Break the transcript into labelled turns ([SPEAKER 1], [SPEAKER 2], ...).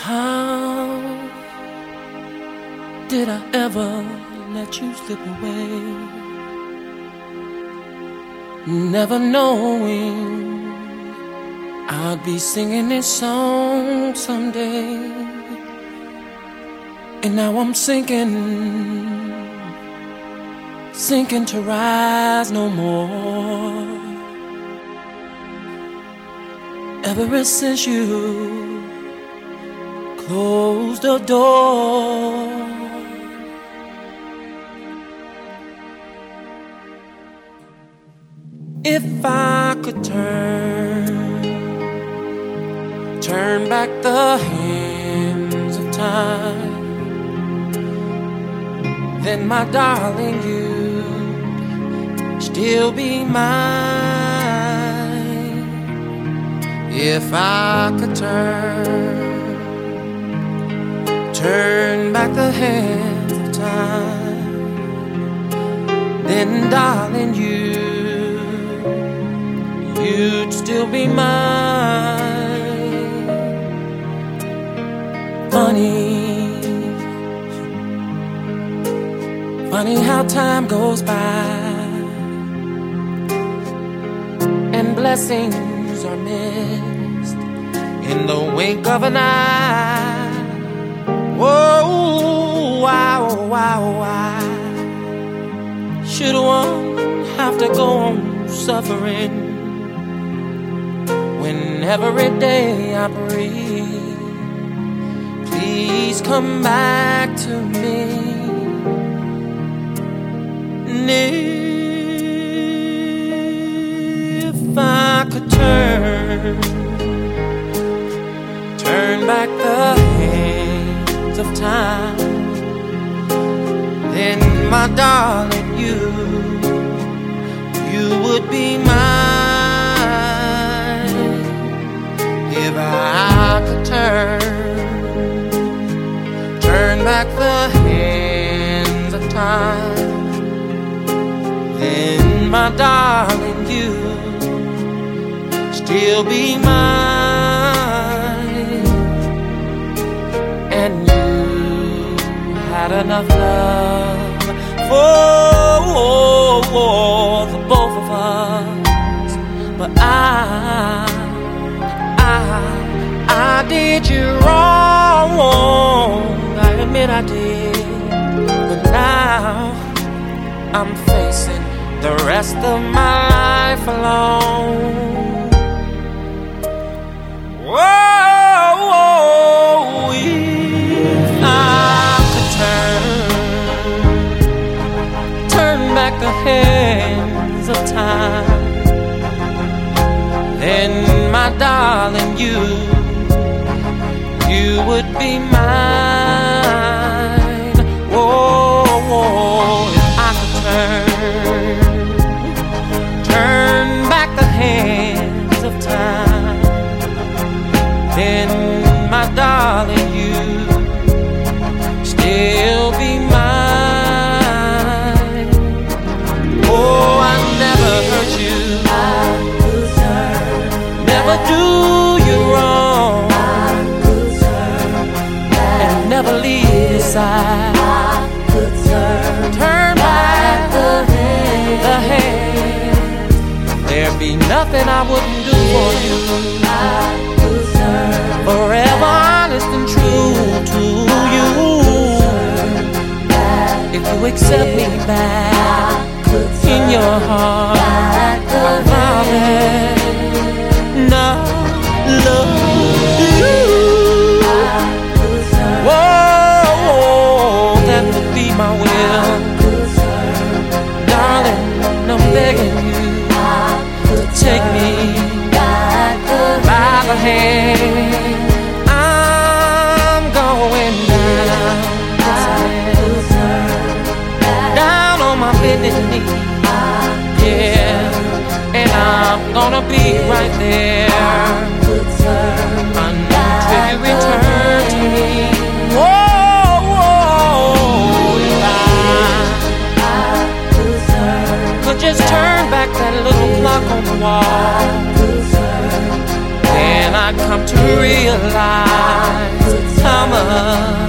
[SPEAKER 1] How did I ever let you slip away? Never knowing I'd be singing this song someday. And now I'm sinking to rise no more. Ever since you closed the door, if I could turn back the hands of time, then my darling, you'd still be mine. If I could turn back the hands of time, then darling, you'd still be mine. Funny how time goes by and blessings are missed in the wink of an eye. Whoa, why should one have to go on suffering when every day I breathe? Please come back to me. And if I could turn back the hands of time, then my darling, you would be mine. If I could turn back the hands of time, then my darling, you still be mine. And you had enough love for the both of us, but I did you wrong. I admit I did, but now I'm facing the rest of my life alone. Whoa, if I could turn back the hands of time, then my darling, you would be mine. Whoa, if I could turn back the hands of time, then my darling, you still be mine. Oh, I never hurt you, never do you wrong, and never leave your side. Turn back the hands. There'd be nothing I wouldn't do for you. Forever honest and true to you. If you accept me back in your heart, I promise not love you. Whoa, that would be my will. Darling, I'm begging you to take me by the hand. I'm going down on my bended knee, yeah, and I'm gonna be right there until you return to me. Whoa, if I could just turn back that little clock on the wall, then I'd come to realize love.